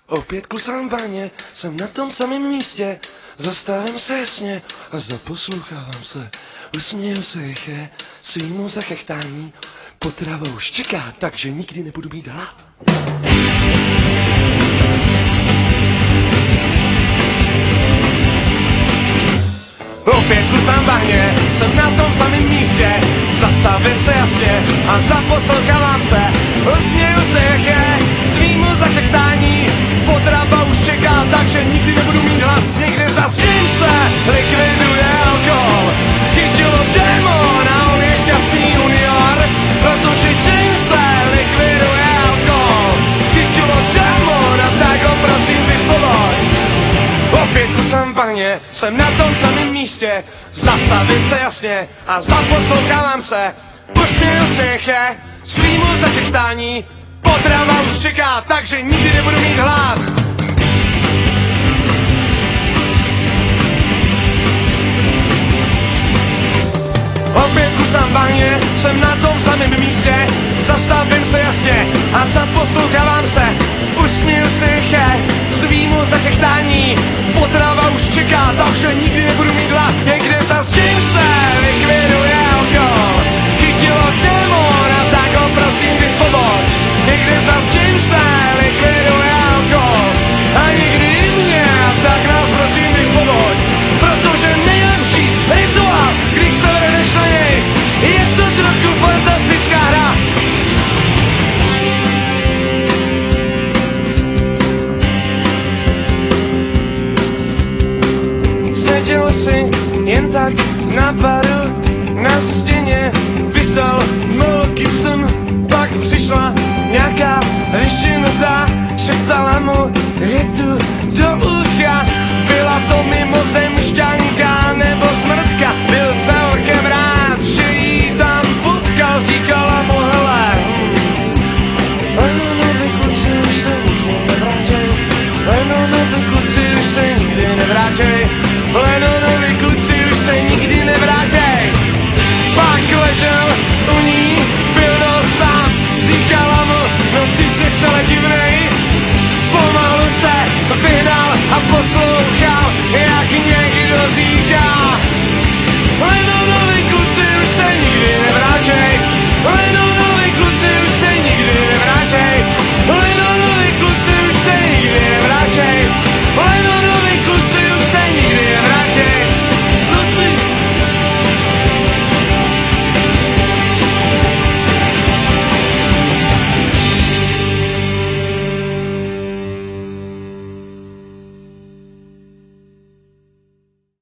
Opět kusám vaně, jsem na tom samém místě, zastavím se jasně a zaposlouchávám se. Usměju se rychle svýmu zachechtání, potrava už čeká, takže nikdy nebudu mít hlad. Opět kusám bahně, jsem na tom samém místě, zastavím se jasně a zaposlouchávám se. Usměju se rychle svýmu zachechtání, potrava už čeká, takže nikdy nebudu mít hlad. Někde zasním se, likviduje alkohol, chytilo démon a on je šťastný junior, protože čím se likviduje alkohol, chytilo démon a tak ho prosím vysvoboď. Opět kusám bahně, jsem na tom samém místě, zastavím se jasně a zaposlouchávám se. Usměju se rychle svýmu zachechtání, potrava už čeká, takže nikdy nebudu mít hlad. Opět kusám bahně, jsem na tom samém místě, zastavím se jasně a zaposlouchávám se. Usměju se rychle svýmu zachechtání, potrava už čeká, takže nikdy nebudu mít hlad. Někde zasním se, likviduje alkohol, chytilo démon a tak ho prosím vysvoboď. Někde zasním se, likviduje alkohol a nikdy mě a tak nás prosím vysvoboď. Protože nejlepší rituál, když se vedeš na něj, je to trochu fantastická hra. Seděl si jen tak na baru, na stěně visel Mel Gibson, pak přišla nějaká vyšinutá, šeptala mu hitu do ucha. Byla to mimozemšťanka nebo smrtka, byl celkem rád, že jí tam potkal, říkala mu hele, Lenonovi kluci už se nikdy nevrátěj, Lenonovi kluci už se nikdy nevrátěj, Lenonovi kluci už se nikdy nevrátěj. Pak ležel u ní, byl sám, říkala mu, no ty jsi ale